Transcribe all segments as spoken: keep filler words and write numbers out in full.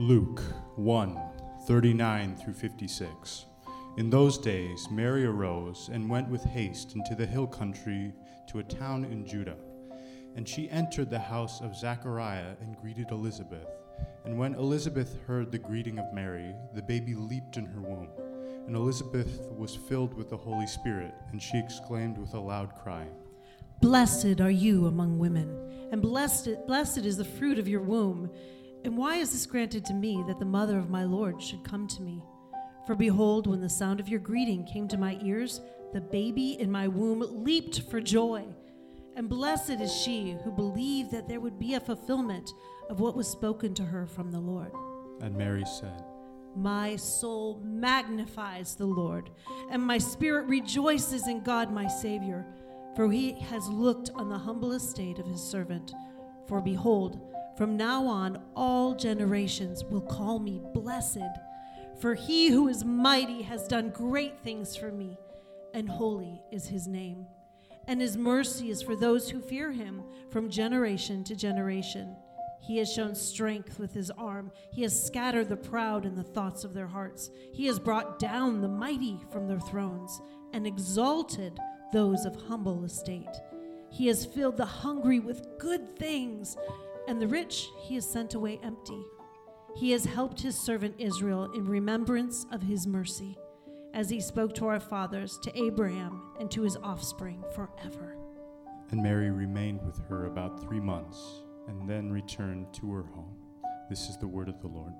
Luke one, thirty-nine through fifty-six. In those days Mary arose and went with haste into the hill country to a town in Judah. And she entered the house of Zachariah and greeted Elizabeth. And when Elizabeth heard the greeting of Mary, the baby leaped in her womb. And Elizabeth was filled with the Holy Spirit, and she exclaimed with a loud cry, "Blessed are you among women, and blessed, blessed is the fruit of your womb. And why is this granted to me, that the mother of my Lord should come to me? For behold, when the sound of your greeting came to my ears, the baby in my womb leaped for joy. And blessed is she who believed that there would be a fulfillment of what was spoken to her from the Lord." And Mary said, "My soul magnifies the Lord, and my spirit rejoices in God my Savior, for he has looked on the humble estate of his servant. For behold, from now on all generations will call me blessed. For he who is mighty has done great things for me, and holy is his name. And his mercy is for those who fear him from generation to generation. He has shown strength with his arm. He has scattered the proud in the thoughts of their hearts. He has brought down the mighty from their thrones and exalted those of humble estate. He has filled the hungry with good things, and the rich he has sent away empty. He has helped his servant Israel in remembrance of his mercy, as he spoke to our fathers, to Abraham, and to his offspring forever." And Mary remained with her about three months, and then returned to her home. This is the word of the Lord.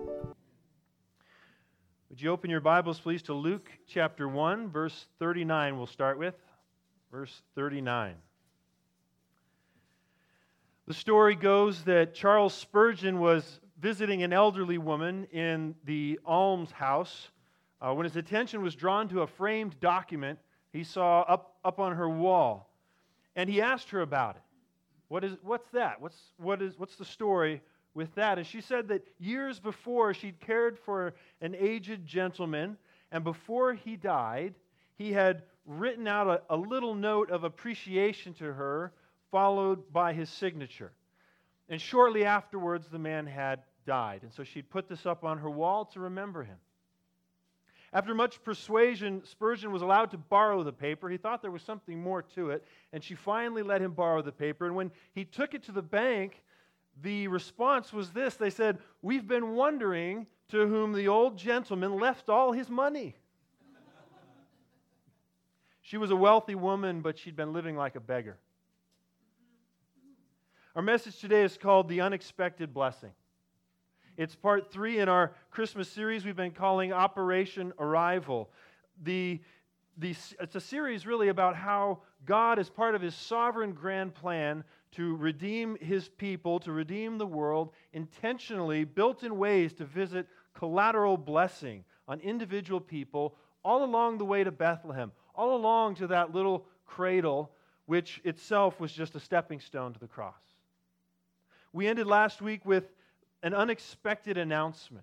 Would you open your Bibles, please, to Luke chapter one, verse thirty-nine, we'll start with. Verse thirty-nine. The story goes that Charles Spurgeon was visiting an elderly woman in the almshouse uh, when his attention was drawn to a framed document he saw up, up on her wall. And he asked her about it. What is, what's that? What's, what is, what's the story with that? And she said that years before she'd cared for an aged gentleman, and before he died, he had written out a, a little note of appreciation to her, followed by his signature. And shortly afterwards, the man had died. And so she'd put this up on her wall to remember him. After much persuasion, Spurgeon was allowed to borrow the paper. He thought there was something more to it, and she finally let him borrow the paper. And when he took it to the bank, the response was this. They said, "We've been wondering to whom the old gentleman left all his money." She was a wealthy woman, but she'd been living like a beggar. Our message today is called The Unexpected Blessing. It's part three in our Christmas series we've been calling Operation Arrival. The, the, it's a series really about how God, as part of His sovereign grand plan to redeem His people, to redeem the world, intentionally built in ways to visit collateral blessing on individual people all along the way to Bethlehem, all along to that little cradle, which itself was just a stepping stone to the cross. We ended last week with an unexpected announcement.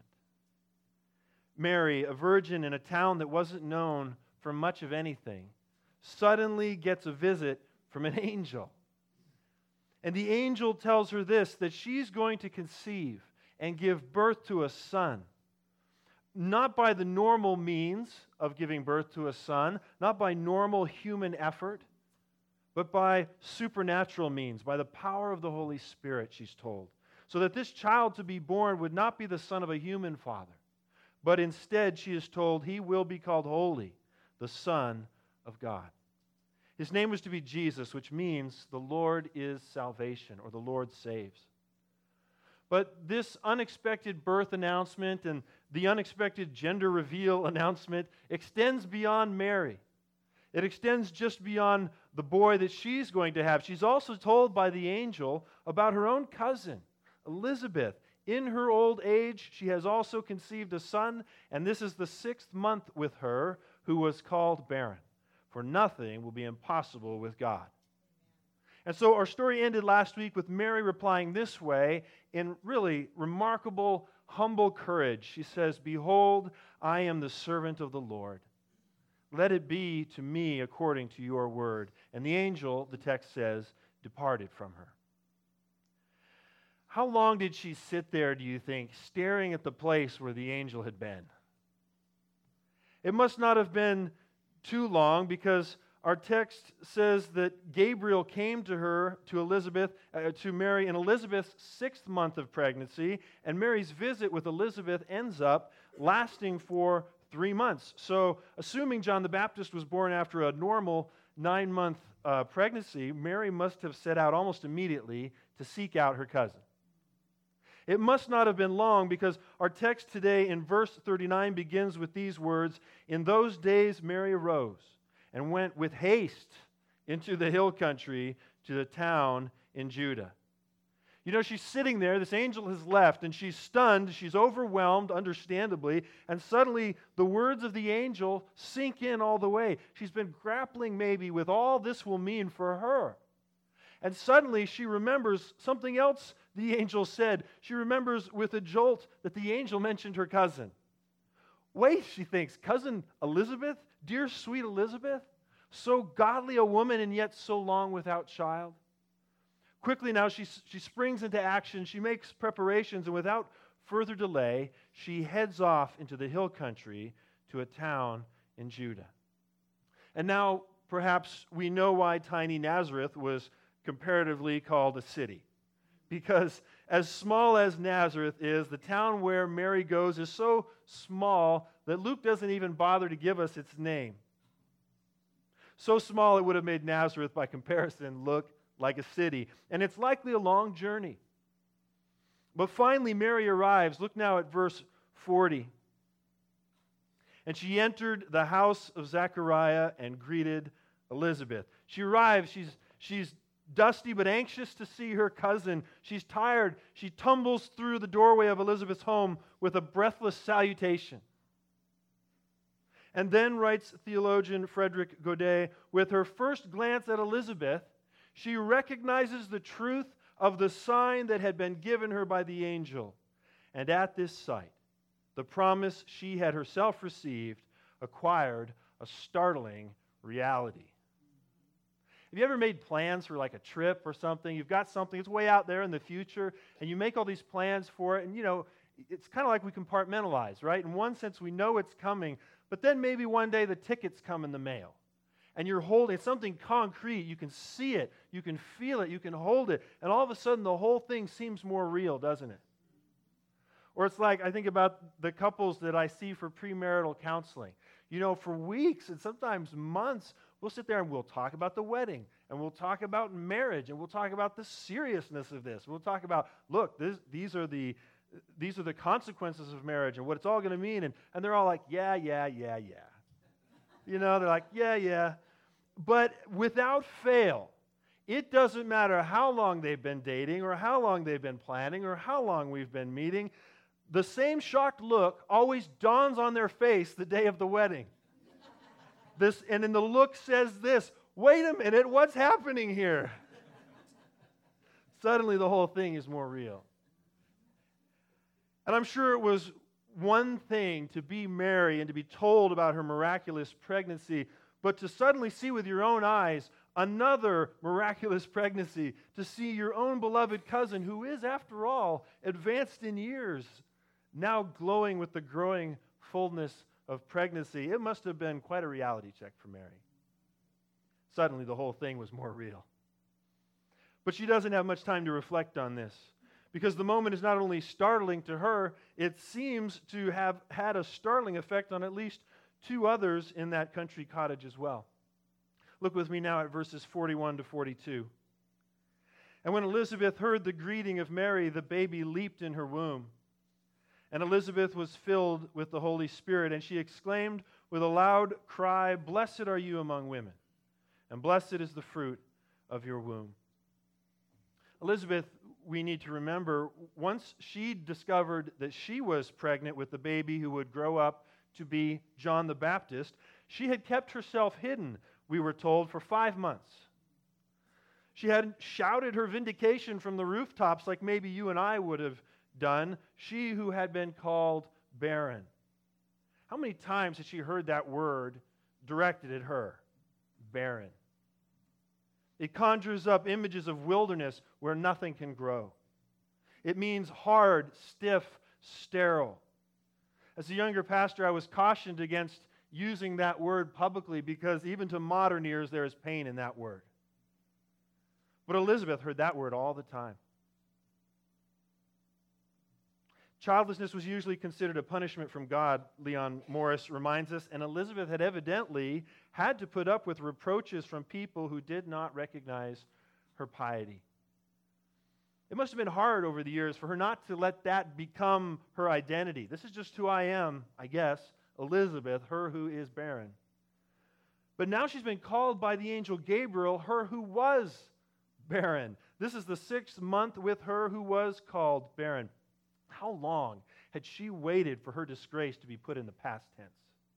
Mary, a virgin in a town that wasn't known for much of anything, suddenly gets a visit from an angel. And the angel tells her this, that she's going to conceive and give birth to a son. Not by the normal means of giving birth to a son, not by normal human effort, but by supernatural means, by the power of the Holy Spirit, she's told. So that this child to be born would not be the son of a human father, but instead, she is told, he will be called holy, the Son of God. His name was to be Jesus, which means the Lord is salvation, or the Lord saves. But this unexpected birth announcement and the unexpected gender reveal announcement extends beyond Mary. It extends just beyond the boy that she's going to have. She's also told by the angel about her own cousin, Elizabeth. In her old age, she has also conceived a son, and this is the sixth month with her, who was called barren. For nothing will be impossible with God. And so our story ended last week with Mary replying this way in really remarkable, humble courage. She says, "Behold, I am the servant of the Lord. Let it be to me according to your word." And the angel, the text says, departed from her. How long did she sit there, do you think, staring at the place where the angel had been? It must not have been too long, because our text says that Gabriel came to her, to Elizabeth, uh, to Mary in Elizabeth's sixth month of pregnancy, and Mary's visit with Elizabeth ends up lasting for three months. So, assuming John the Baptist was born after a normal nine-month uh, pregnancy, Mary must have set out almost immediately to seek out her cousin. It must not have been long, because our text today in verse thirty-nine begins with these words, "In those days Mary arose and went with haste into the hill country to the town in Judah." You know, she's sitting there, this angel has left, and she's stunned, she's overwhelmed, understandably, and suddenly the words of the angel sink in all the way. She's been grappling maybe with all this will mean for her. And suddenly she remembers something else the angel said. She remembers with a jolt that the angel mentioned her cousin. Wait, she thinks, cousin Elizabeth? Dear sweet Elizabeth? So godly a woman and yet so long without child? Quickly now she, she springs into action. She makes preparations, and without further delay, she heads off into the hill country to a town in Judah. And now perhaps we know why tiny Nazareth was comparatively called a city. Because as small as Nazareth is, the town where Mary goes is so small that Luke doesn't even bother to give us its name. So small it would have made Nazareth, by comparison, look like a city. And it's likely a long journey. But finally Mary arrives. Look now at verse forty. "And she entered the house of Zechariah and greeted Elizabeth." She arrives. She's, she's dusty but anxious to see her cousin. She's tired. She tumbles through the doorway of Elizabeth's home with a breathless salutation. And then, writes theologian Frederick Godet, with her first glance at Elizabeth, she recognizes the truth of the sign that had been given her by the angel. And at this sight, the promise she had herself received acquired a startling reality. Have you ever made plans for like a trip or something? You've got something, it's way out there in the future, and you make all these plans for it, and you know, it's kind of like we compartmentalize, right? In one sense, we know it's coming, but then maybe one day the tickets come in the mail, and you're holding, it's something concrete, you can see it, you can feel it, you can hold it, and all of a sudden the whole thing seems more real, doesn't it? Or it's like, I think about the couples that I see for premarital counseling. You know, for weeks and sometimes months, we'll sit there and we'll talk about the wedding, and we'll talk about marriage, and we'll talk about the seriousness of this. We'll talk about, look, this, these are the these are the consequences of marriage and what it's all going to mean. And, and they're all like, yeah, yeah, yeah, yeah. You know, they're like, yeah, yeah. But without fail, it doesn't matter how long they've been dating or how long they've been planning or how long we've been meeting, the same shocked look always dawns on their face the day of the wedding. This, and then the look says this, wait a minute, what's happening here? Suddenly the whole thing is more real. And I'm sure it was one thing to be Mary and to be told about her miraculous pregnancy, but to suddenly see with your own eyes another miraculous pregnancy, to see your own beloved cousin, who is, after all, advanced in years, now glowing with the growing fullness of pregnancy. It must have been quite a reality check for Mary. Suddenly the whole thing was more real. But she doesn't have much time to reflect on this, because the moment is not only startling to her, it seems to have had a startling effect on at least two others in that country cottage as well. Look with me now at verses forty-one to forty-two. "And when Elizabeth heard the greeting of Mary, the baby leaped in her womb. And Elizabeth was filled with the Holy Spirit, and she exclaimed with a loud cry, 'Blessed are you among women, and blessed is the fruit of your womb.'" Elizabeth, we need to remember, once she discovered that she was pregnant with the baby who would grow up to be John the Baptist, she had kept herself hidden, we were told, for five months. She had shouted her vindication from the rooftops like maybe you and I would have done, she who had been called barren. How many times had she heard that word directed at her? Barren. It conjures up images of wilderness where nothing can grow. It means hard, stiff, sterile. As a younger pastor, I was cautioned against using that word publicly because even to modern ears there is pain in that word. But Elizabeth heard that word all the time. Childlessness was usually considered a punishment from God, Leon Morris reminds us, and Elizabeth had evidently had to put up with reproaches from people who did not recognize her piety. It must have been hard over the years for her not to let that become her identity. This is just who I am, I guess, Elizabeth, her who is barren. But now she's been called by the angel Gabriel, her who was barren. This is the sixth month with her who was called barren. How long had she waited for her disgrace to be put in the past tense?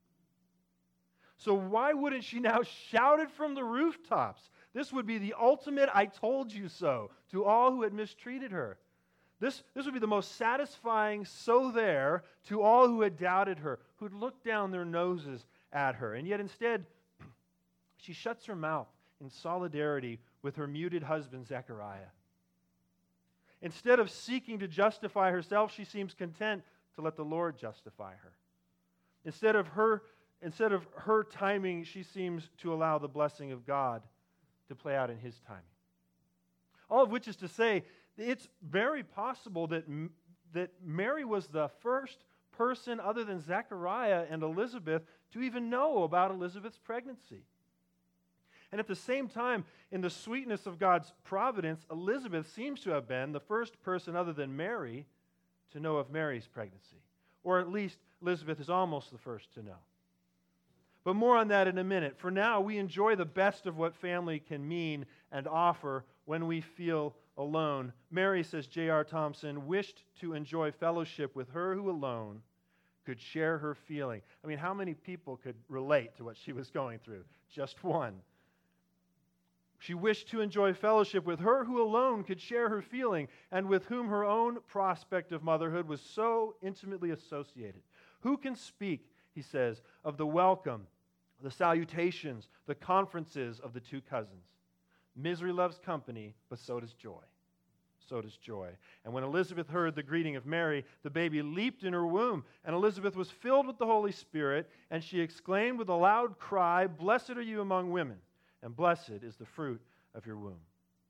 So why wouldn't she now shout it from the rooftops? This would be the ultimate "I told you so" to all who had mistreated her. This, this would be the most satisfying "so there" to all who had doubted her, who'd looked down their noses at her. And yet instead, she shuts her mouth in solidarity with her muted husband, Zechariah. Instead of seeking to justify herself, she seems content to let the Lord justify her. Instead of her, instead of her timing, she seems to allow the blessing of God to play out in His timing. All of which is to say, it's very possible that, that Mary was the first person other than Zechariah and Elizabeth to even know about Elizabeth's pregnancy. And at the same time, in the sweetness of God's providence, Elizabeth seems to have been the first person other than Mary to know of Mary's pregnancy. Or at least Elizabeth is almost the first to know. But more on that in a minute. For now, we enjoy the best of what family can mean and offer when we feel alone. Mary, says J R Thompson, wished to enjoy fellowship with her who alone could share her feeling. I mean, how many people could relate to what she was going through? Just one. She wished to enjoy fellowship with her who alone could share her feeling and with whom her own prospect of motherhood was so intimately associated. Who can speak, he says, of the welcome, the salutations, the conferences of the two cousins? Misery loves company, but so does joy. So does joy. And when Elizabeth heard the greeting of Mary, the baby leaped in her womb, and Elizabeth was filled with the Holy Spirit, and she exclaimed with a loud cry, "Blessed are you among women, and blessed is the fruit of your womb."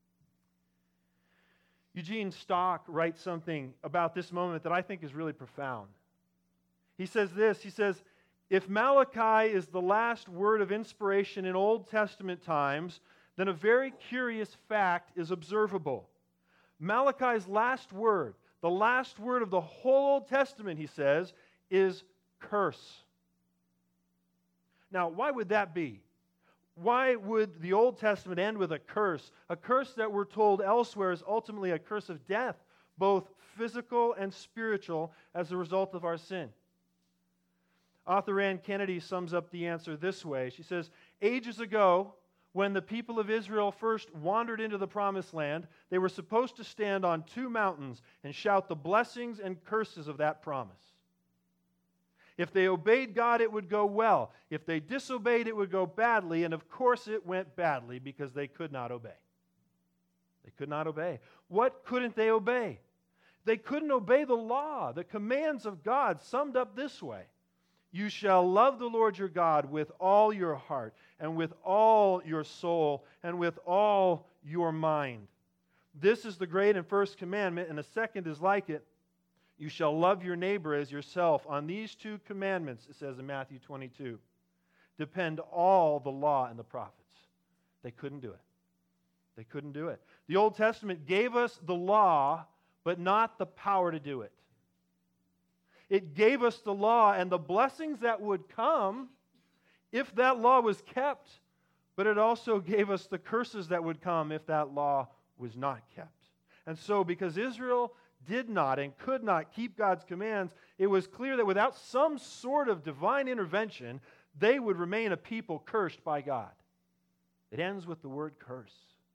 Eugene Stock writes something about this moment that I think is really profound. He says this, he says, if Malachi is the last word of inspiration in Old Testament times, then a very curious fact is observable. Malachi's last word, the last word of the whole Old Testament, he says, is curse. Now, why would that be? Why would the Old Testament end with a curse? A curse that we're told elsewhere is ultimately a curse of death, both physical and spiritual, as a result of our sin. Author Ann Kennedy sums up the answer this way. She says, ages ago, when the people of Israel first wandered into the Promised Land, they were supposed to stand on two mountains and shout the blessings and curses of that promise. If they obeyed God, it would go well. If they disobeyed, it would go badly. And of course, it went badly because they could not obey. They could not obey. What couldn't they obey? They couldn't obey the law, the commands of God, summed up this way. You shall love the Lord your God with all your heart and with all your soul and with all your mind. This is the great and first commandment, and the second is like it. You shall love your neighbor as yourself. On these two commandments, it says in Matthew twenty-two, depend all the law and the prophets. They couldn't do it. They couldn't do it. The Old Testament gave us the law, but not the power to do it. It gave us the law and the blessings that would come if that law was kept, but it also gave us the curses that would come if that law was not kept. And so, because Israel did not and could not keep God's commands, it was clear that without some sort of divine intervention, they would remain a people cursed by God. It ends with the word curse.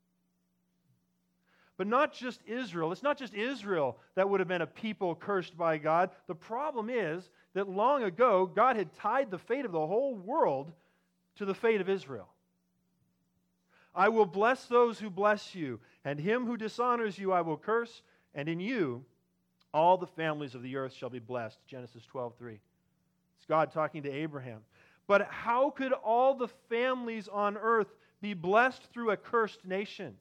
But not just Israel. It's not just Israel that would have been a people cursed by God. The problem is that long ago, God had tied the fate of the whole world to the fate of Israel. I will bless those who bless you, and him who dishonors you I will curse, and in you All the families of the earth shall be blessed. Genesis twelve three. It's God talking to Abraham. But how could all the families on earth be blessed through a cursed nation?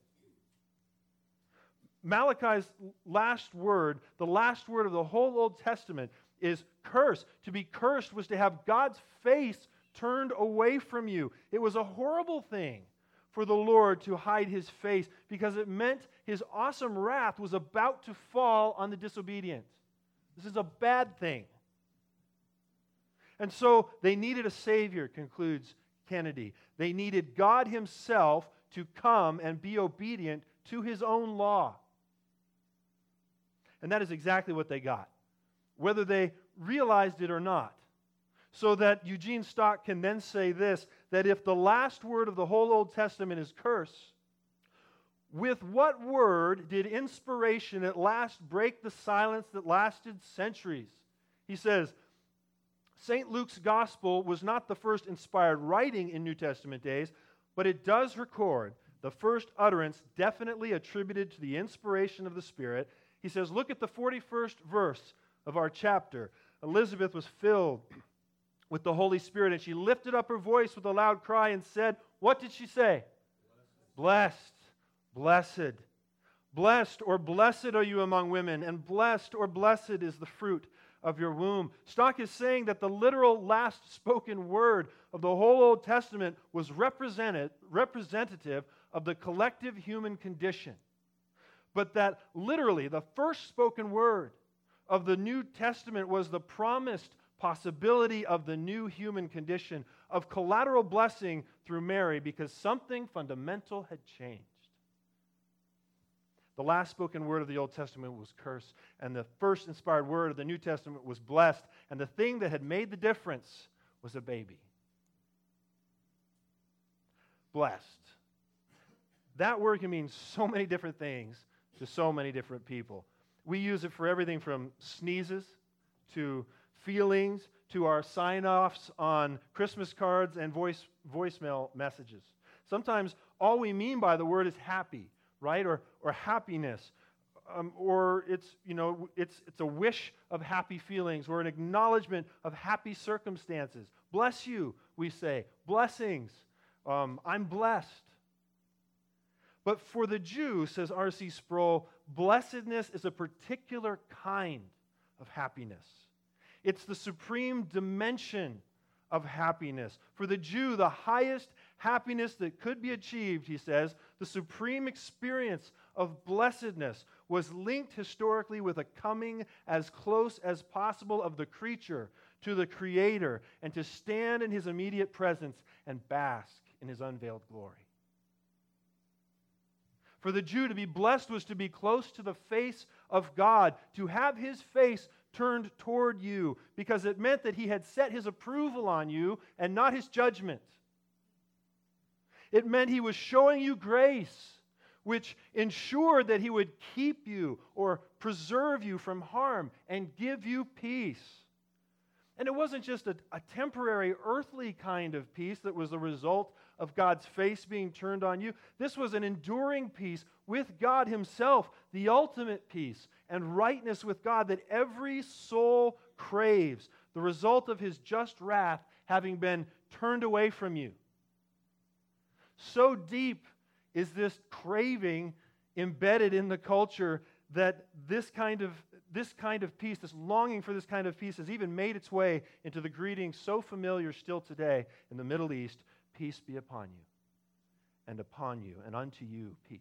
Malachi's last word, the last word of the whole Old Testament, is curse. To be cursed was to have God's face turned away from you. It was a horrible thing for the Lord to hide his face because it meant his awesome wrath was about to fall on the disobedient. This is a bad thing. And so they needed a Savior, concludes Kennedy. They needed God himself to come and be obedient to his own law. And that is exactly what they got, whether they realized it or not. So that Eugene Stock can then say this, that if the last word of the whole Old Testament is curse, with what word did inspiration at last break the silence that lasted centuries? He says, Saint Luke's Gospel was not the first inspired writing in New Testament days, but it does record the first utterance definitely attributed to the inspiration of the Spirit. He says, look at the forty-first verse of our chapter. Elizabeth was filled with the Holy Spirit, and she lifted up her voice with a loud cry and said, what did she say? Blessed, blessed, blessed, blessed or blessed are you among women, and blessed or blessed is the fruit of your womb. Stock is saying that the literal last spoken word of the whole Old Testament was represented, representative of the collective human condition. But that literally the first spoken word of the New Testament was the promised possibility of the new human condition, of collateral blessing through Mary, because something fundamental had changed. The last spoken word of the Old Testament was curse, and the first inspired word of the New Testament was blessed, and the thing that had made the difference was a baby. Blessed. That word can mean so many different things to so many different people. We use it for everything from sneezes to feelings to our sign-offs on Christmas cards and voice voicemail messages. Sometimes all we mean by the word is happy, right? Or or happiness. Um, or it's, you know, it's it's a wish of happy feelings or an acknowledgement of happy circumstances. Bless you, we say. Blessings. Um, I'm blessed. But for the Jew, says R C Sproul, blessedness is a particular kind of happiness. It's the supreme dimension of happiness. For the Jew, the highest happiness that could be achieved, he says, the supreme experience of blessedness was linked historically with a coming as close as possible of the creature to the Creator and to stand in his immediate presence and bask in his unveiled glory. For the Jew, to be blessed was to be close to the face of God, to have his face turned toward you, because it meant that he had set his approval on you and not his judgment. It meant he was showing you grace, which ensured that he would keep you or preserve you from harm and give you peace. And it wasn't just a, a temporary earthly kind of peace that was the result of God's face being turned on you. This was an enduring peace with God himself, the ultimate peace and rightness with God that every soul craves, the result of his just wrath having been turned away from you. So deep is this craving embedded in the culture that this kind of this kind of peace, this longing for this kind of peace, has even made its way into the greeting so familiar still today in the Middle East: peace be upon you, and upon you, and unto you peace.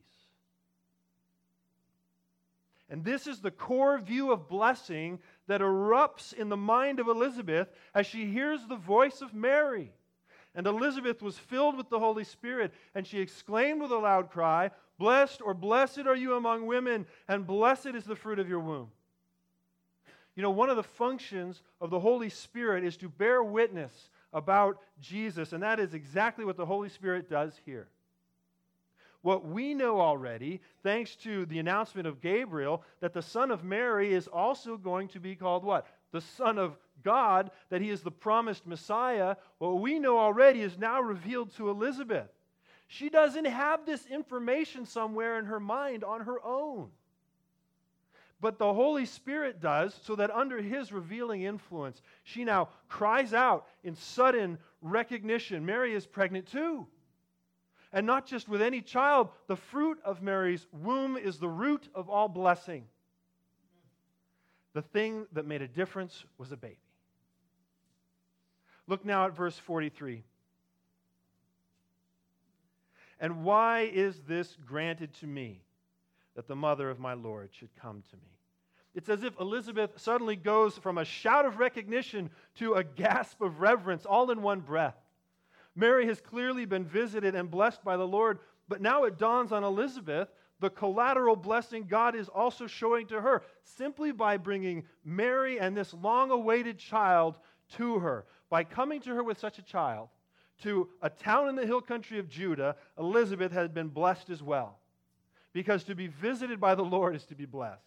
And this is the core view of blessing that erupts in the mind of Elizabeth as she hears the voice of Mary. And Elizabeth was filled with the Holy Spirit, and she exclaimed with a loud cry, "Blessed or blessed are you among women, and blessed is the fruit of your womb." You know, one of the functions of the Holy Spirit is to bear witness about Jesus, and that is exactly what the Holy Spirit does here. What we know already, thanks to the announcement of Gabriel, that the Son of Mary is also going to be called what? The Son of God, that he is the promised Messiah. What we know already is now revealed to Elizabeth. She doesn't have this information somewhere in her mind on her own. But the Holy Spirit does, so that under His revealing influence, she now cries out in sudden recognition. Mary is pregnant too. And not just with any child, the fruit of Mary's womb is the root of all blessing. The thing that made a difference was a baby. Look now at verse forty-three. And why is this granted to me, that the mother of my Lord should come to me? It's as if Elizabeth suddenly goes from a shout of recognition to a gasp of reverence, all in one breath. Mary has clearly been visited and blessed by the Lord, but now it dawns on Elizabeth the collateral blessing God is also showing to her, simply by bringing Mary and this long-awaited child to her. By coming to her with such a child, to a town in the hill country of Judah, Elizabeth had been blessed as well. Because to be visited by the Lord is to be blessed.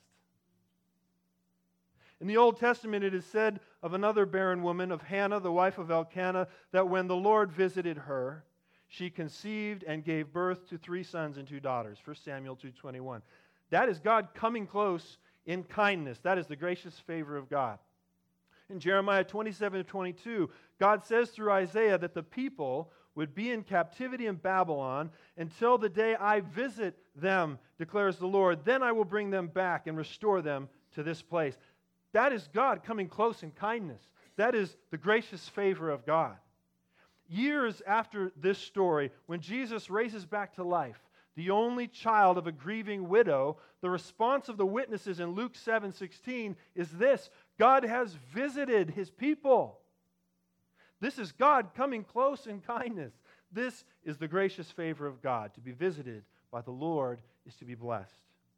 In the Old Testament, it is said of another barren woman, of Hannah, the wife of Elkanah, that when the Lord visited her, she conceived and gave birth to three sons and two daughters. First Samuel two twenty-one. That is God coming close in kindness. That is the gracious favor of God. In Jeremiah twenty-seven twenty-two, God says through Isaiah that the people would be in captivity in Babylon until the day I visit them, declares the Lord. Then I will bring them back and restore them to this place. That is God coming close in kindness. That is the gracious favor of God. Years after this story, when Jesus raises back to life, the only child of a grieving widow, the response of the witnesses in Luke seven sixteen is this: God has visited His people. This is God coming close in kindness. This is the gracious favor of God. To be visited by the Lord is to be blessed.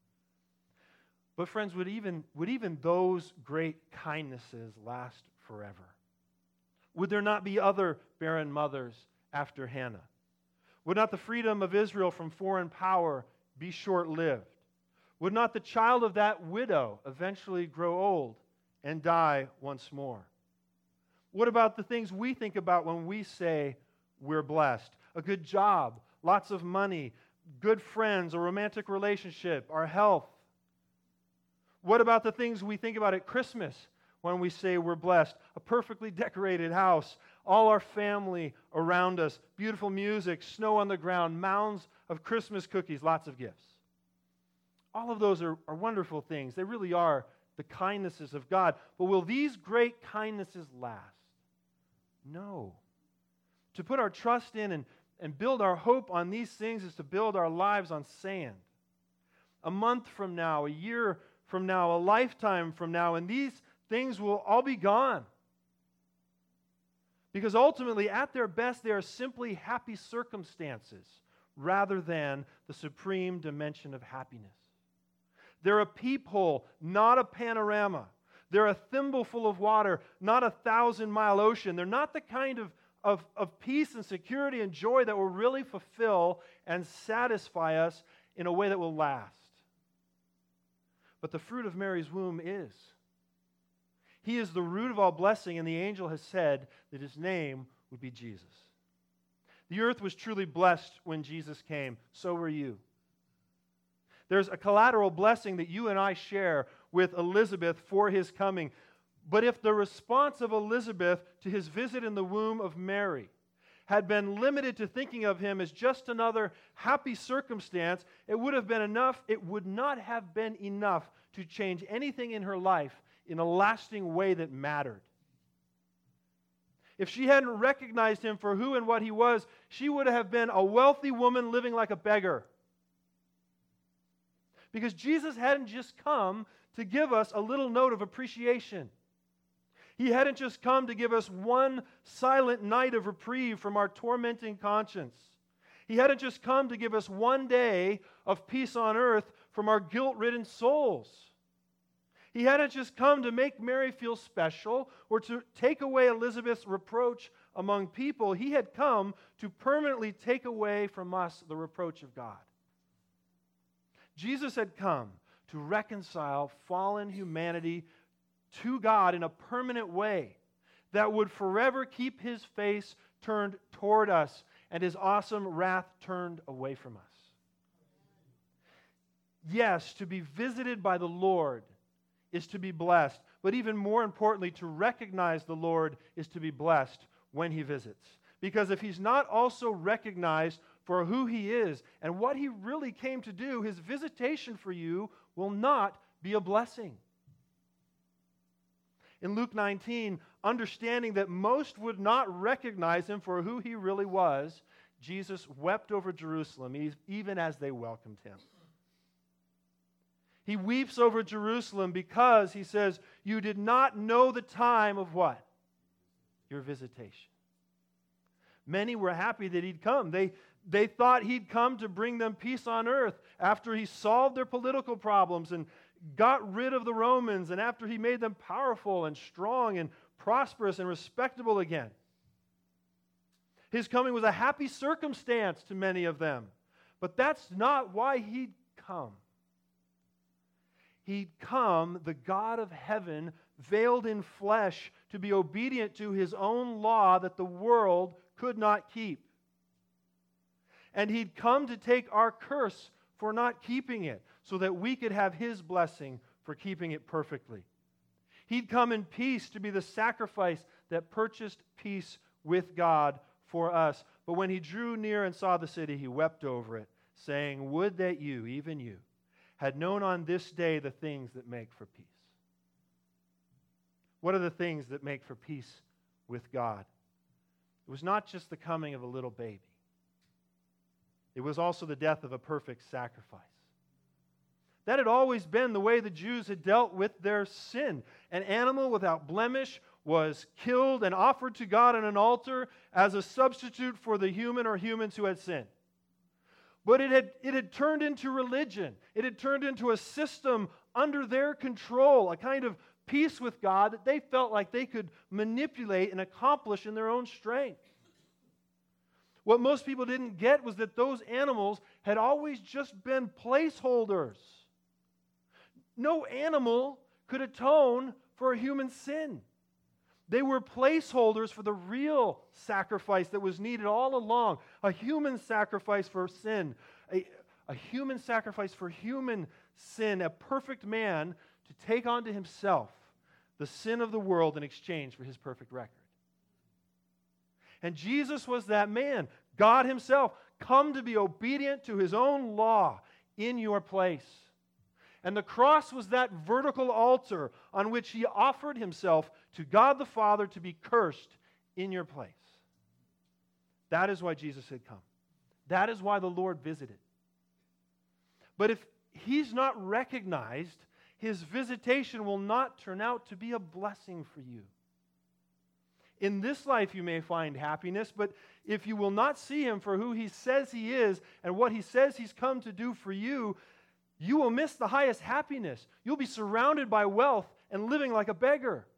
But friends, would even, would even those great kindnesses last forever? Would there not be other barren mothers after Hannah? Would not the freedom of Israel from foreign power be short-lived? Would not the child of that widow eventually grow old and die once more? What about the things we think about when we say we're blessed? A good job, lots of money, good friends, a romantic relationship, our health. What about the things we think about at Christmas when we say we're blessed? A perfectly decorated house, all our family around us, beautiful music, snow on the ground, mounds of Christmas cookies, lots of gifts. All of those are, are wonderful things. They really are the kindnesses of God. But will these great kindnesses last? No. To put our trust in and, and build our hope on these things is to build our lives on sand. A month from now, a year from now, a lifetime from now, and these things will all be gone. Because ultimately, at their best, they are simply happy circumstances rather than the supreme dimension of happiness. They're a peephole, not a panorama. They're a thimbleful of water, not a thousand-mile ocean. They're not the kind of, of, of peace and security and joy that will really fulfill and satisfy us in a way that will last. But the fruit of Mary's womb is. He is the root of all blessing, and the angel has said that His name would be Jesus. The earth was truly blessed when Jesus came. So were you. There's a collateral blessing that you and I share with Elizabeth for His coming. But if the response of Elizabeth to His visit in the womb of Mary had been limited to thinking of Him as just another happy circumstance, it would have been enough, it would not have been enough to change anything in her life in a lasting way that mattered. If she hadn't recognized Him for who and what He was, she would have been a wealthy woman living like a beggar. Because Jesus hadn't just come to give us a little note of appreciation. He hadn't just come to give us one silent night of reprieve from our tormenting conscience. He hadn't just come to give us one day of peace on earth from our guilt-ridden souls. He hadn't just come to make Mary feel special or to take away Elizabeth's reproach among people. He had come to permanently take away from us the reproach of God. Jesus had come to reconcile fallen humanity to God in a permanent way that would forever keep His face turned toward us and His awesome wrath turned away from us. Yes, to be visited by the Lord is to be blessed. But even more importantly, to recognize the Lord is to be blessed when he visits. Because if he's not also recognized for who he is and what he really came to do, his visitation for you will not be a blessing. In Luke nineteen, understanding that most would not recognize him for who he really was, Jesus wept over Jerusalem even as they welcomed him. He weeps over Jerusalem because, he says, you did not know the time of what? Your visitation. Many were happy that he'd come. They, they thought he'd come to bring them peace on earth after he solved their political problems and got rid of the Romans and after he made them powerful and strong and prosperous and respectable again. His coming was a happy circumstance to many of them. But that's not why he'd come. He'd come, the God of heaven, veiled in flesh, to be obedient to his own law that the world could not keep. And he'd come to take our curse for not keeping it, so that we could have his blessing for keeping it perfectly. He'd come in peace to be the sacrifice that purchased peace with God for us. But when he drew near and saw the city, he wept over it, saying, would that you, even you, had known on this day the things that make for peace. What are the things that make for peace with God? It was not just the coming of a little baby. It was also the death of a perfect sacrifice. That had always been the way the Jews had dealt with their sin. An animal without blemish was killed and offered to God on an altar as a substitute for the human or humans who had sinned. But it had, it had turned into religion. It had turned into a system under their control, a kind of peace with God that they felt like they could manipulate and accomplish in their own strength. What most people didn't get was that those animals had always just been placeholders. No animal could atone for a human sin. They were placeholders for the real sacrifice that was needed all along. A human sacrifice for sin. A, a human sacrifice for human sin. A perfect man to take onto himself the sin of the world in exchange for his perfect record. And Jesus was that man. God himself, come to be obedient to his own law in your place. And the cross was that vertical altar on which he offered himself to God the Father to be cursed in your place. That is why Jesus had come. That is why the Lord visited. But if he's not recognized, his visitation will not turn out to be a blessing for you. In this life you may find happiness, but if you will not see him for who he says he is and what he says he's come to do for you, you will miss the highest happiness. You'll be surrounded by wealth and living like a beggar.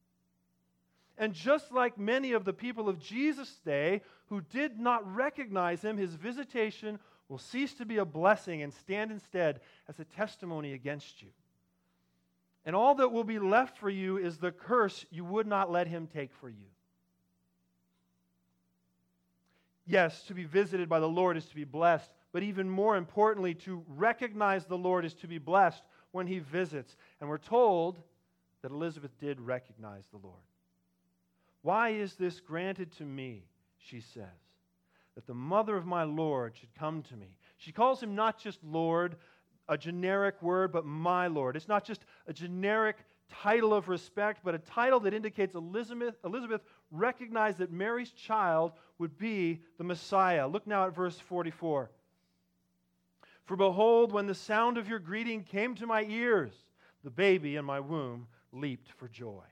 And just like many of the people of Jesus' day who did not recognize him, his visitation will cease to be a blessing and stand instead as a testimony against you. And all that will be left for you is the curse you would not let him take for you. Yes, to be visited by the Lord is to be blessed, but even more importantly, to recognize the Lord is to be blessed when he visits. And we're told that Elizabeth did recognize the Lord. Why is this granted to me, she says, that the mother of my Lord should come to me? She calls him not just Lord, a generic word, but my Lord. It's not just a generic title of respect, but a title that indicates Elizabeth, Elizabeth recognized that Mary's child would be the Messiah. Look now at verse forty-four. For behold, when the sound of your greeting came to my ears, the baby in my womb leaped for joy.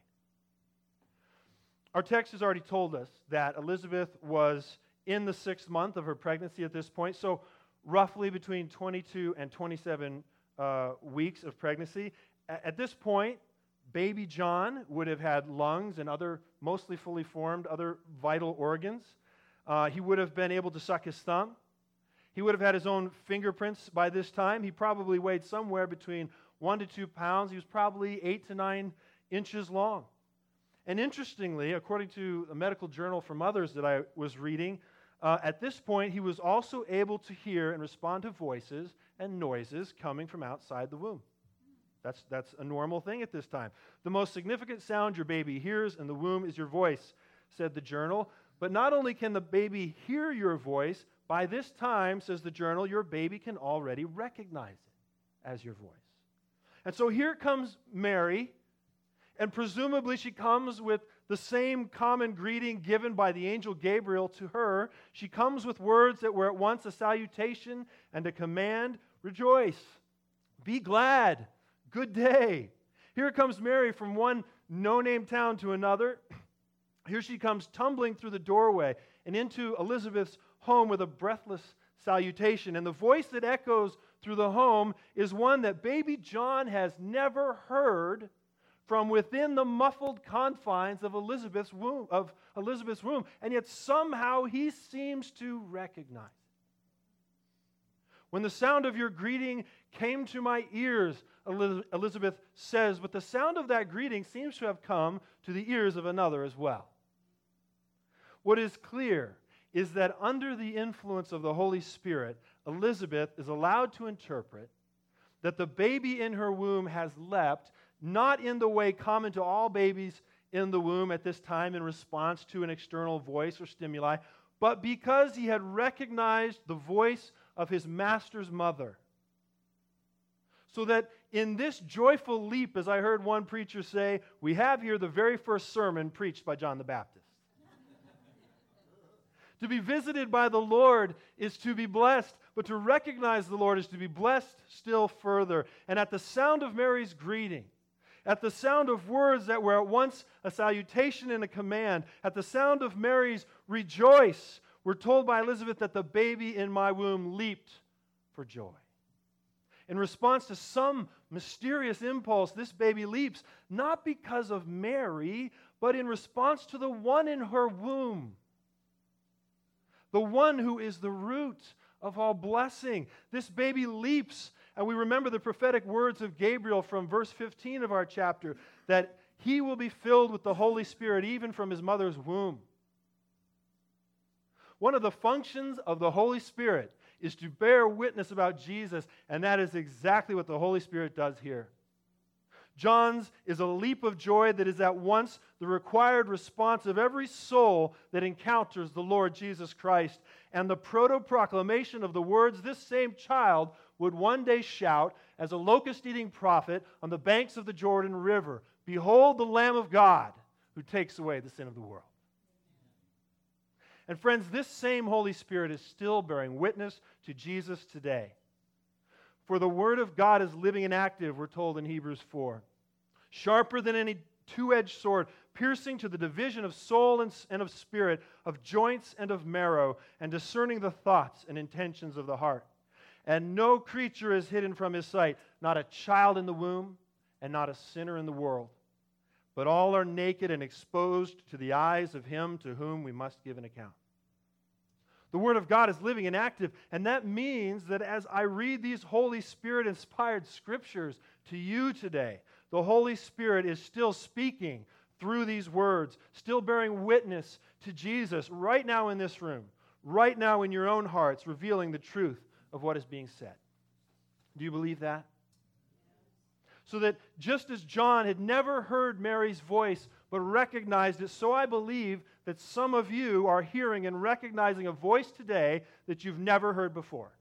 Our text has already told us that Elizabeth was in the sixth month of her pregnancy at this point, so roughly between twenty-two and twenty-seven uh, weeks of pregnancy. A- at this point, baby John would have had lungs and other mostly fully formed other vital organs. Uh, he would have been able to suck his thumb. He would have had his own fingerprints by this time. He probably weighed somewhere between one to two pounds. He was probably eight to nine inches long. And interestingly, according to a medical journal from others that I was reading, uh, at this point he was also able to hear and respond to voices and noises coming from outside the womb. That's, that's a normal thing at this time. The most significant sound your baby hears in the womb is your voice, said the journal. But not only can the baby hear your voice, by this time, says the journal, your baby can already recognize it as your voice. And so here comes Mary, and presumably she comes with the same common greeting given by the angel Gabriel to her. She comes with words that were at once a salutation and a command. Rejoice, be glad, good day. Here comes Mary from one no-name town to another. Here she comes tumbling through the doorway and into Elizabeth's home with a breathless salutation. And the voice that echoes through the home is one that baby John has never heard from within the muffled confines of Elizabeth's womb, of Elizabeth's womb. And yet somehow he seems to recognize it. When the sound of your greeting came to my ears, Elizabeth says, but the sound of that greeting seems to have come to the ears of another as well. What is clear is that under the influence of the Holy Spirit, Elizabeth is allowed to interpret that the baby in her womb has leapt, not in the way common to all babies in the womb at this time in response to an external voice or stimuli, but because he had recognized the voice of his master's mother. So that in this joyful leap, as I heard one preacher say, we have here the very first sermon preached by John the Baptist. To be visited by the Lord is to be blessed, but to recognize the Lord is to be blessed still further. And at the sound of Mary's greeting, at the sound of words that were at once a salutation and a command, at the sound of Mary's rejoice, we're told by Elizabeth that the baby in my womb leaped for joy. In response to some mysterious impulse, this baby leaps, not because of Mary, but in response to the one in her womb. The one who is the root of all blessing. This baby leaps, and we remember the prophetic words of Gabriel from verse fifteen of our chapter, that he will be filled with the Holy Spirit even from his mother's womb. One of the functions of the Holy Spirit is to bear witness about Jesus, and that is exactly what the Holy Spirit does here. John's is a leap of joy that is at once the required response of every soul that encounters the Lord Jesus Christ, and the proto-proclamation of the words this same child would one day shout as a locust-eating prophet on the banks of the Jordan River, "Behold the Lamb of God who takes away the sin of the world." And friends, this same Holy Spirit is still bearing witness to Jesus today. For the Word of God is living and active, we're told in Hebrews four. Sharper than any two-edged sword, piercing to the division of soul and of spirit, of joints and of marrow, and discerning the thoughts and intentions of the heart. And no creature is hidden from his sight, not a child in the womb, and not a sinner in the world. But all are naked and exposed to the eyes of him to whom we must give an account. The Word of God is living and active, and that means that as I read these Holy Spirit-inspired Scriptures to you today, the Holy Spirit is still speaking through these words, still bearing witness to Jesus right now in this room, right now in your own hearts, revealing the truth of what is being said. Do you believe that? So that just as John had never heard Mary's voice but recognized it, so I believe that some of you are hearing and recognizing a voice today that you've never heard before.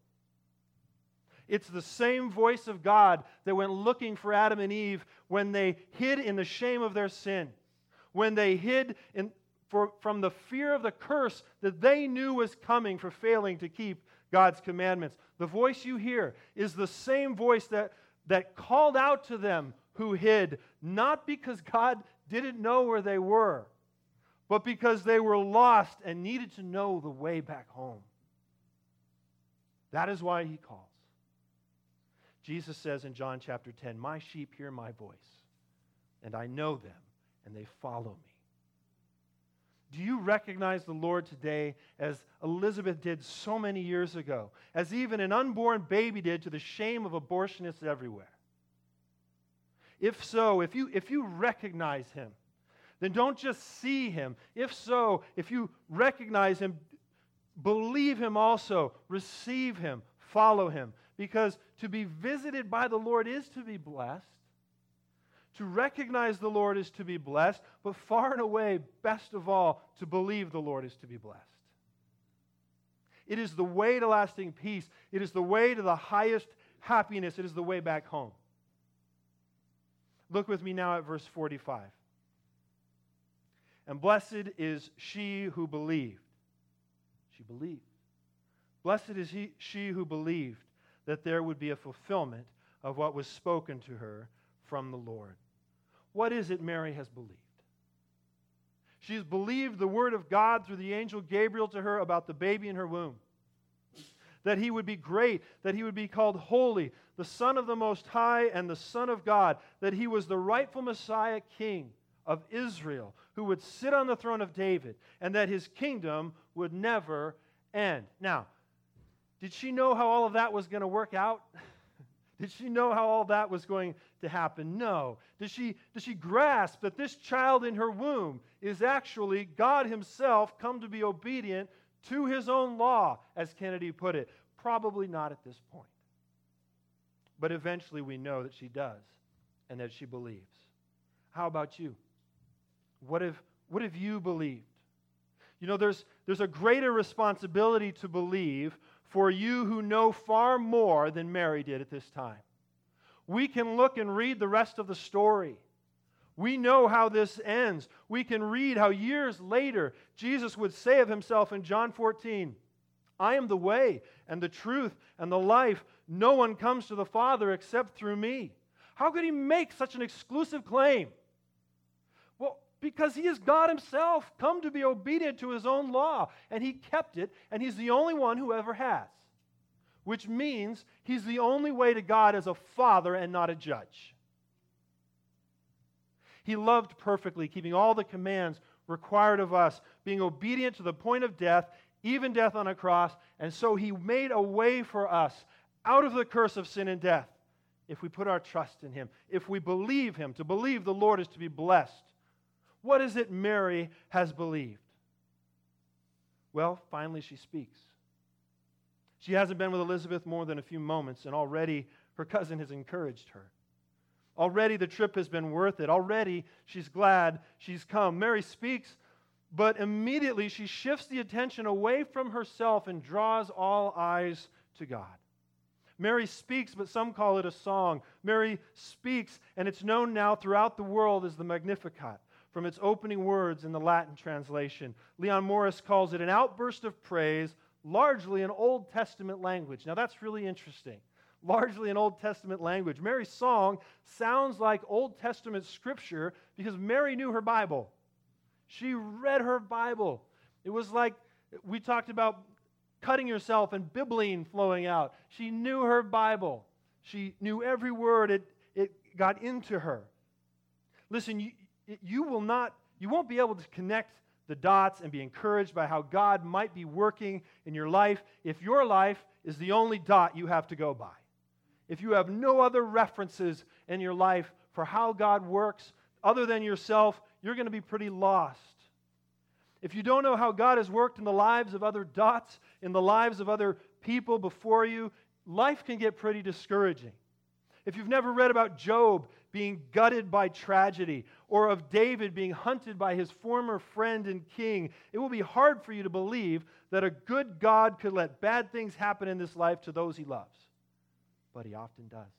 It's the same voice of God that went looking for Adam and Eve when they hid in the shame of their sin, when they hid in, for, from the fear of the curse that they knew was coming for failing to keep God's commandments. The voice you hear is the same voice that, that called out to them who hid, not because God didn't know where they were, but because they were lost and needed to know the way back home. That is why he calls. Jesus says in John chapter ten, "My sheep hear my voice, and I know them, and they follow me." Do you recognize the Lord today as Elizabeth did so many years ago, as even an unborn baby did to the shame of abortionists everywhere? If so, if you, if you recognize him, then don't just see him. If so, if you recognize him, believe him also, receive him, follow him. Because to be visited by the Lord is to be blessed, To recognize the Lord is to be blessed, but far and away, best of all, to believe the Lord is to be blessed. It is the way to lasting peace. It is the way to the highest happiness. It is the way back home. Look with me now at verse forty-five. And blessed is she who believed. She believed. Blessed is he, she who believed that there would be a fulfillment of what was spoken to her from the Lord. What is it Mary has believed? She has believed the word of God through the angel Gabriel to her about the baby in her womb. That he would be great, that he would be called holy, the Son of the Most High and the Son of God, that he was the rightful Messiah King of Israel who would sit on the throne of David, and that his kingdom would never end. Now, did she know how all of that was going to work out? Did she know how all that was going to happen? No. Does she, does she grasp that this child in her womb is actually God himself come to be obedient to his own law, as Kennedy put it? Probably not at this point. But eventually we know that she does and that she believes. How about you? What have, what have you believed? You know, there's, there's a greater responsibility to believe for you who know far more than Mary did at this time. We can look and read the rest of the story. We know how this ends. We can read how years later Jesus would say of himself in John fourteen, I am the way and the truth and the life. No one comes to the Father except through me. How could he make such an exclusive claim? Well, because he is God himself, come to be obedient to his own law, and he kept it, and he's the only one who ever has. Which means he's the only way to God as a father and not a judge. He loved perfectly, keeping all the commands required of us, being obedient to the point of death, even death on a cross, and so he made a way for us out of the curse of sin and death if we put our trust in him, if we believe him. To believe the Lord is to be blessed. What is it Mary has believed? Well, finally she speaks. She hasn't been with Elizabeth more than a few moments, and already her cousin has encouraged her. Already the trip has been worth it. Already she's glad she's come. Mary speaks, but immediately she shifts the attention away from herself and draws all eyes to God. Mary speaks, but some call it a song. Mary speaks, and it's known now throughout the world as the Magnificat, from its opening words in the Latin translation. Leon Morris calls it an outburst of praise, largely in Old Testament language. Now that's really interesting. Largely in Old Testament language. Mary's song sounds like Old Testament scripture because Mary knew her Bible. She read her Bible. It was like we talked about cutting yourself and bibline flowing out. She knew her Bible. She knew every word. It, it got into her. Listen, you, you will not, you won't be able to connect the dots and be encouraged by how God might be working in your life if your life is the only dot you have to go by. If you have no other references in your life for how God works other than yourself, you're going to be pretty lost. If you don't know how God has worked in the lives of other dots, in the lives of other people before you, life can get pretty discouraging. If you've never read about Job being gutted by tragedy, or of David being hunted by his former friend and king, it will be hard for you to believe that a good God could let bad things happen in this life to those he loves. But he often does.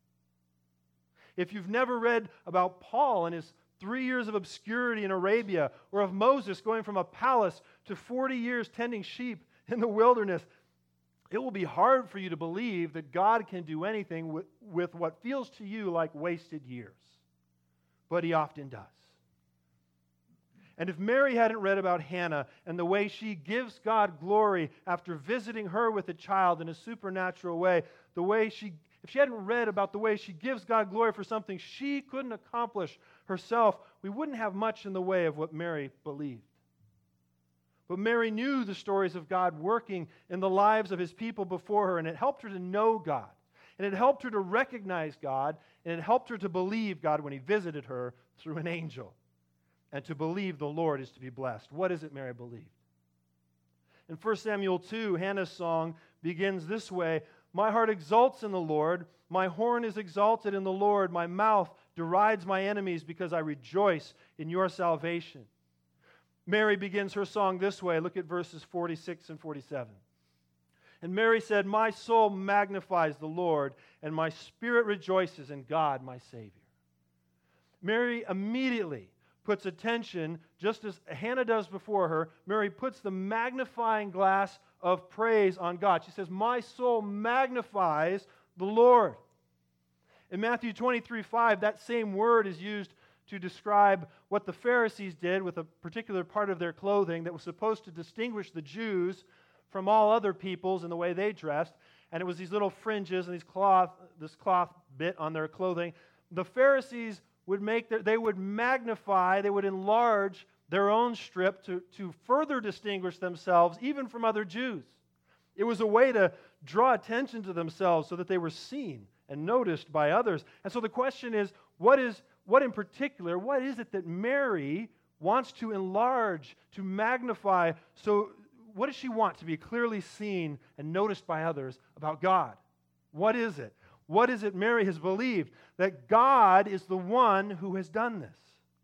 If you've never read about Paul and his three years of obscurity in Arabia, or of Moses going from a palace to forty years tending sheep in the wilderness, it will be hard for you to believe that God can do anything with, with what feels to you like wasted years. But he often does. And if Mary hadn't read about Hannah and the way she gives God glory after visiting her with a child in a supernatural way, the way she, if she hadn't read about the way she gives God glory for something she couldn't accomplish herself, we wouldn't have much in the way of what Mary believed. But Mary knew the stories of God working in the lives of his people before her, and it helped her to know God. And it helped her to recognize God, and it helped her to believe God when he visited her through an angel. And to believe the Lord is to be blessed. What is it Mary believed? In First Samuel two, Hannah's song begins this way: My heart exalts in the Lord, my horn is exalted in the Lord, my mouth derides my enemies because I rejoice in your salvation. Mary begins her song this way. Look at verses forty-six and forty-seven. And Mary said, my soul magnifies the Lord, and my spirit rejoices in God, my Savior. Mary immediately puts attention, just as Hannah does before her, Mary puts the magnifying glass of praise on God. She says, my soul magnifies the Lord. In Matthew twenty-three five, that same word is used to describe what the Pharisees did with a particular part of their clothing that was supposed to distinguish the Jews from all other peoples in the way they dressed. And it was these little fringes and these cloth, this cloth bit on their clothing. The Pharisees would make their, they would magnify, they would enlarge their own strip to, to further distinguish themselves even from other Jews. It was a way to draw attention to themselves so that they were seen and noticed by others. And so the question is, what is what in particular, what is it that Mary wants to enlarge, to magnify? So what does she want to be clearly seen and noticed by others about God? What is it? What is it Mary has believed? That God is the one who has done this.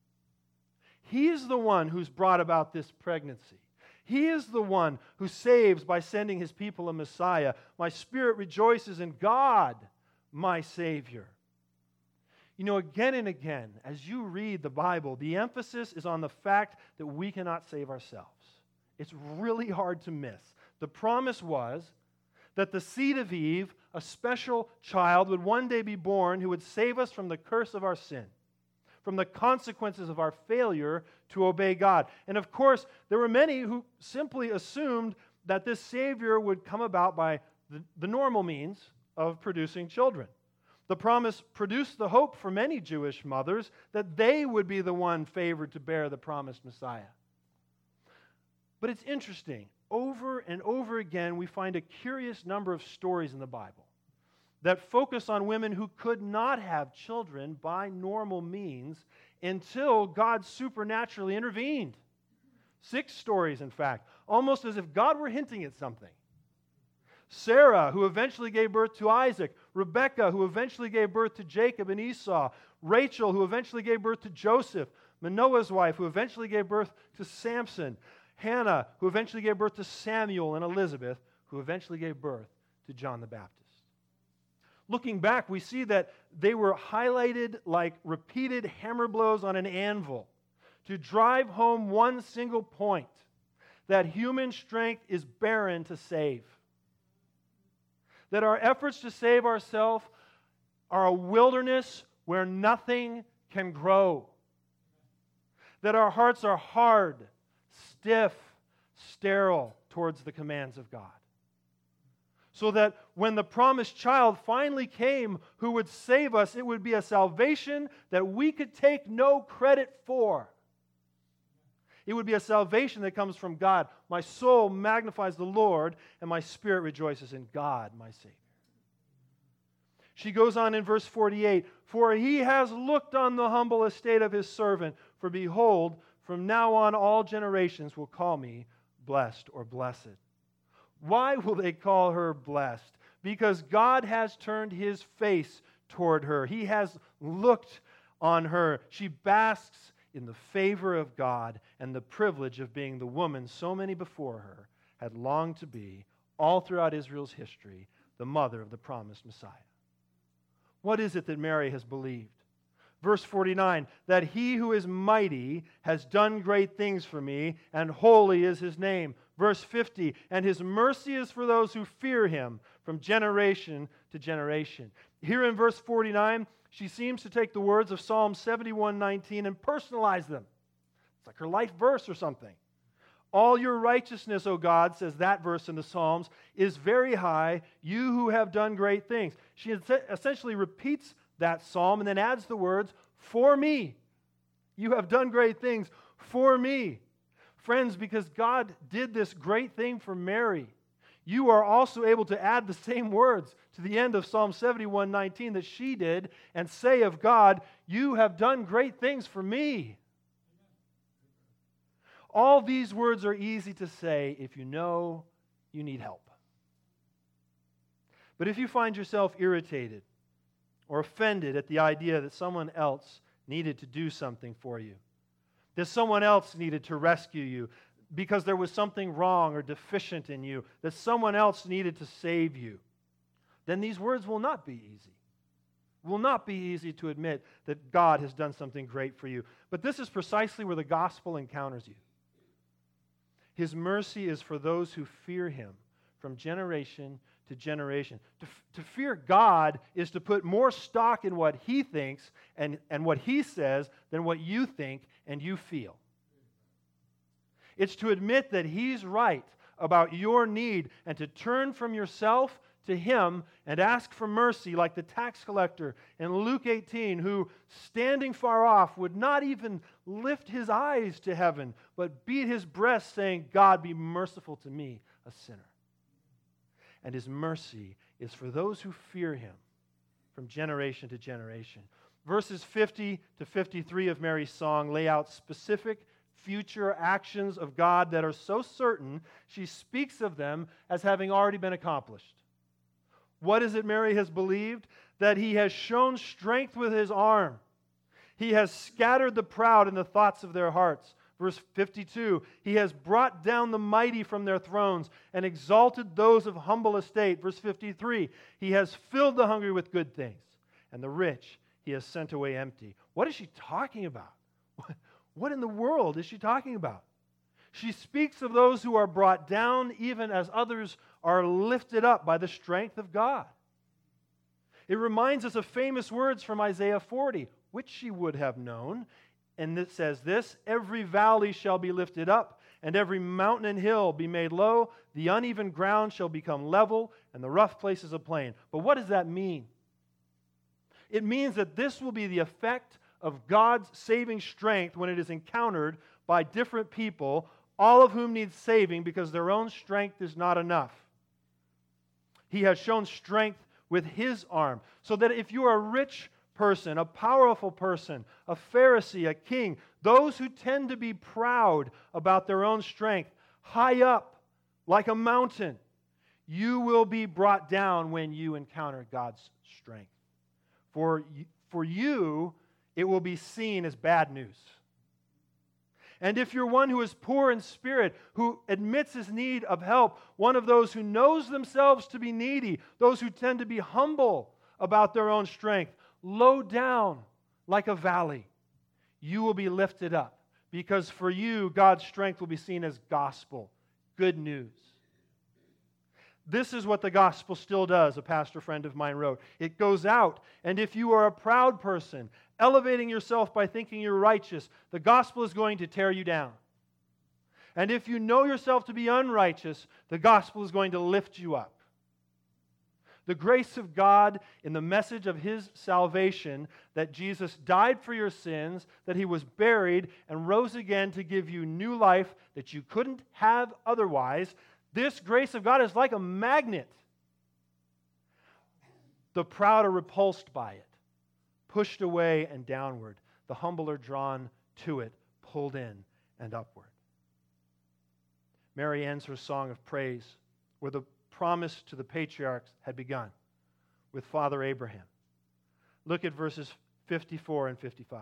He is the one who's brought about this pregnancy. He is the one who saves by sending His people a Messiah. My spirit rejoices in God, my Savior. You know, again and again, as you read the Bible, the emphasis is on the fact that we cannot save ourselves. It's really hard to miss. The promise was that the seed of Eve, a special child, would one day be born who would save us from the curse of our sin, from the consequences of our failure to obey God. And of course, there were many who simply assumed that this Savior would come about by the, the normal means of producing children. The promise produced the hope for many Jewish mothers that they would be the one favored to bear the promised Messiah. But it's interesting. Over and over again, we find a curious number of stories in the Bible that focus on women who could not have children by normal means until God supernaturally intervened. Six stories, in fact, almost as if God were hinting at something. Sarah, who eventually gave birth to Isaac. Rebekah, who eventually gave birth to Jacob and Esau. Rachel, who eventually gave birth to Joseph. Manoah's wife, who eventually gave birth to Samson. Hannah, who eventually gave birth to Samuel, and Elizabeth, who eventually gave birth to John the Baptist. Looking back, we see that they were highlighted like repeated hammer blows on an anvil to drive home one single point, that human strength is barren to save. That our efforts to save ourselves are a wilderness where nothing can grow. That our hearts are hard, stiff, sterile towards the commands of God. So that when the promised child finally came who would save us, it would be a salvation that we could take no credit for. It would be a salvation that comes from God. My soul magnifies the Lord, and my spirit rejoices in God, my Savior. She goes on in verse forty-eight, for He has looked on the humble estate of His servant, for behold, from now on all generations will call me blessed or blessed. Why will they call her blessed? Because God has turned His face toward her. He has looked on her. She basks in the favor of God and the privilege of being the woman so many before her had longed to be, all throughout Israel's history, the mother of the promised Messiah. What is it that Mary has believed? Verse forty-nine, that He who is mighty has done great things for me, and holy is His name. Verse fifty, and His mercy is for those who fear Him from generation to generation. Here in verse forty-nine, she seems to take the words of Psalm seventy-one nineteen and personalize them. It's like her life verse or something. All your righteousness, O God, says that verse in the Psalms, is very high, you who have done great things. She essentially repeats that psalm and then adds the words, for me. You have done great things for me. Friends, because God did this great thing for Mary, you are also able to add the same words to the end of Psalm seventy-one nineteen that she did and say of God, you have done great things for me. All these words are easy to say if you know you need help. But if you find yourself irritated or offended at the idea that someone else needed to do something for you, that someone else needed to rescue you because there was something wrong or deficient in you, that someone else needed to save you, then these words will not be easy. It will not be easy to admit that God has done something great for you. But this is precisely where the gospel encounters you. His mercy is for those who fear Him from generation to generation. To, to fear God is to put more stock in what He thinks and, and what He says than what you think and you feel. It's to admit that He's right about your need and to turn from yourself to Him and ask for mercy, like the tax collector in Luke eighteen, who, standing far off, would not even lift his eyes to heaven, but beat his breast, saying, God, be merciful to me, a sinner. And His mercy is for those who fear Him from generation to generation. Verses fifty to fifty-three of Mary's song lay out specific future actions of God that are so certain she speaks of them as having already been accomplished. What is it Mary has believed? That He has shown strength with His arm. He has scattered the proud in the thoughts of their hearts. Verse fifty-two, He has brought down the mighty from their thrones and exalted those of humble estate. Verse fifty-three, He has filled the hungry with good things, and the rich He has sent away empty. What is she talking about? What in the world is she talking about? She speaks of those who are brought down even as others are lifted up by the strength of God. It reminds us of famous words from Isaiah forty, which she would have known. And it says this, every valley shall be lifted up, and every mountain and hill be made low. The uneven ground shall become level, and the rough places a plain. But what does that mean? It means that this will be the effect of God's saving strength when it is encountered by different people, all of whom need saving because their own strength is not enough. He has shown strength with His arm, so that if you are a rich person, a powerful person, a Pharisee, a king, those who tend to be proud about their own strength, high up like a mountain, you will be brought down when you encounter God's strength. For, for you, it will be seen as bad news. And if you're one who is poor in spirit, who admits his need of help, one of those who knows themselves to be needy, those who tend to be humble about their own strength, low down like a valley, you will be lifted up, because for you, God's strength will be seen as gospel, good news. This is what the gospel still does, a pastor friend of mine wrote. It goes out, and if you are a proud person, elevating yourself by thinking you're righteous, the gospel is going to tear you down. And if you know yourself to be unrighteous, the gospel is going to lift you up. The grace of God in the message of His salvation, that Jesus died for your sins, that He was buried and rose again to give you new life that you couldn't have otherwise, this grace of God is like a magnet. The proud are repulsed by it, pushed away and downward. The humble are drawn to it, pulled in and upward. Mary ends her song of praise where the promise to the patriarchs had begun, with Father Abraham. Look at verses fifty-four and fifty-five.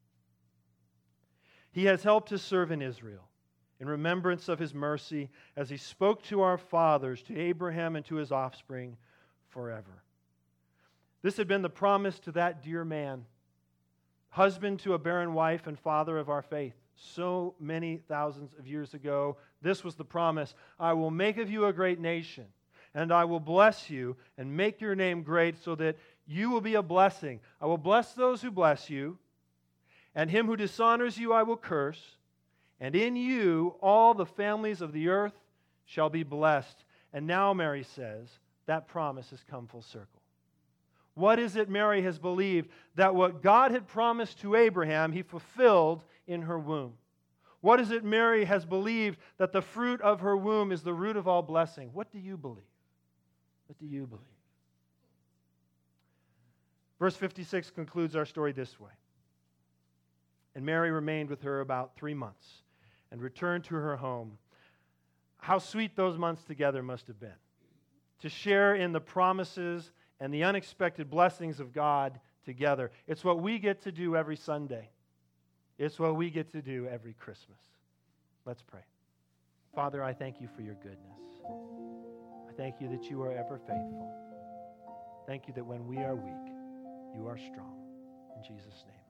He has helped His servant Israel in remembrance of His mercy, as He spoke to our fathers, to Abraham and to his offspring forever. This had been the promise to that dear man, husband to a barren wife and father of our faith. So many thousands of years ago, this was the promise. I will make of you a great nation, and I will bless you and make your name great so that you will be a blessing. I will bless those who bless you, and him who dishonors you I will curse. And in you all the families of the earth shall be blessed. And now, Mary says, that promise has come full circle. What is it Mary has believed? That what God had promised to Abraham, He fulfilled in her womb. What is it Mary has believed? That the fruit of her womb is the root of all blessing. What do you believe? What do you believe? Verse fifty-six concludes our story this way. And Mary remained with her about three months and returned to her home. How sweet those months together must have been, to share in the promises and the unexpected blessings of God together. It's what we get to do every Sunday. It's what we get to do every Christmas. Let's pray. Father, I thank you for your goodness. I thank you that you are ever faithful. Thank you that when we are weak, you are strong. In Jesus' name.